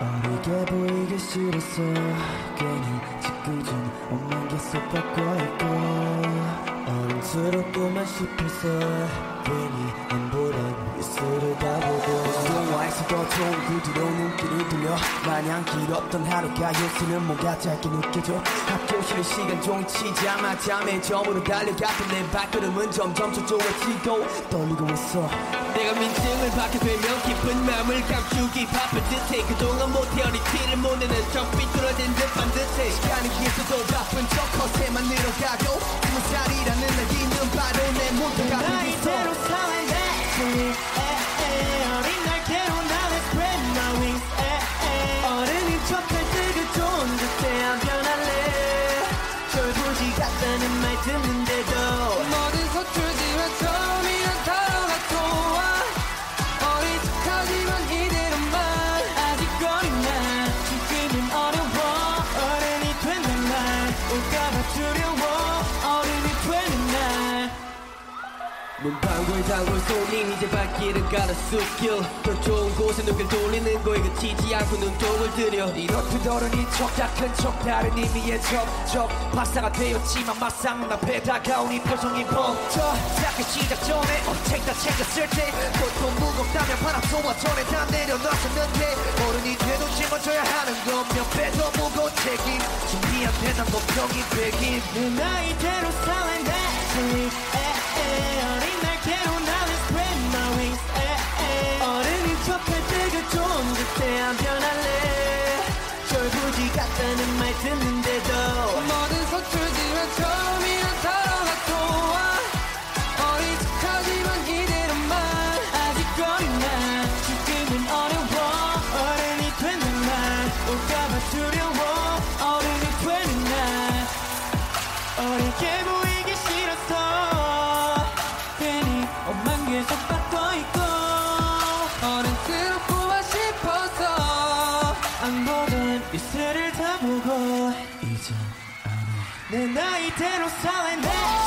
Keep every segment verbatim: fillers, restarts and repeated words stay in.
어리게 보이기 싫었어. 괜히 짓궂은 옷만 계속 받고 있고 어른스럽고만 싶어서 괜히 안 보던 뉴스를 다 보고 영화에서도 좋은 구두로 눈길을 돌려 마냥 길었던 하루가 요새는 뭔가 짧게 느껴져. 학교 쉬는 시간 종이 치자마자 매점으로 달려갔던 내 발걸음은 점점 초조해지고 떨리고 있어. 내가 민증을 받게 되면 기쁜 마음을 감추기 바쁜 듯해. 그동안 못해온 이 티를 못 내는 척 삐뚤어진 듯 반듯해. 시간이 계속 바쁜 척 허세만 늘어가고 스무 살이라는 나이는 바로 내 모두가 나이대로 살아야 어린 날 괴로운 나를 spread my wings 어른인 척할 때가 좋은 듯해. 안 변할래 졸부지 같다는 말 듣는데도 뭐든 서툴지만 처음이란 단어가 좋아. 어린 척하지만 이대로만 아직 어린 날 지금은 어려워. 어른이 된단 말 올까봐 두려워. 어른이 되는 날 문방울방울 쏘니 이제 발길은 갈아 숲길. 더 좋은 곳에 눈길 돌리는 거에 그치지 않고 눈독을 들여. 이렇듯 어른인 척 약한 척 다른 의미의 접촉 박사가 되었지만 막상 앞에 다가온 이 표정이 멈춰. 작게 시작 전에 어책 다 챙겼을 때 보통 무겁다면 바람 쏘아 전에 다 내려놨었는데 어른이 돼도 짊어져야 하는 건 몇 배 더 무거운 책임. 준비한 난 목표인 백인. 내 나이대로 살아야 어린 날 괴로운 나를 spread my wings 어른인 척할 때가 좋은 듯해. 안 변할래 졸부지 같다는 말 듣는데도 뭐든 서툴지만 처음이란 단어가 좋아. 어린 척하지만 이대로만 아직 어린 날 지금은 어려워. 어른이 되는 날 올까봐 두려워. 어른이 되는 날 어리게 보이기 싫었어. 괜히 옷만 계속 받고 있고 어른스럽고만 싶어서 안 보던 뉴스를 다 보고 이제 내 나이대로 살아내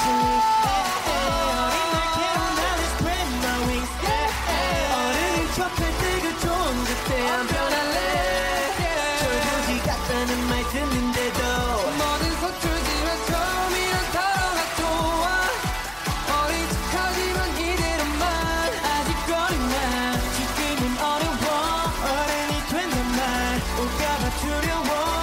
어린 날 괴로운 나를 spread my wings 어른인 척할 때가 좋은 듯해. 안 변할래 졸부지 같다는 말 듣는데도 뭐든 서툴지만 처음이란 단어가 좋아. 어린 척하지만 이대로만 아직 어린 날 지금은 어려워. 어른이 된단 말 올까봐 두려워.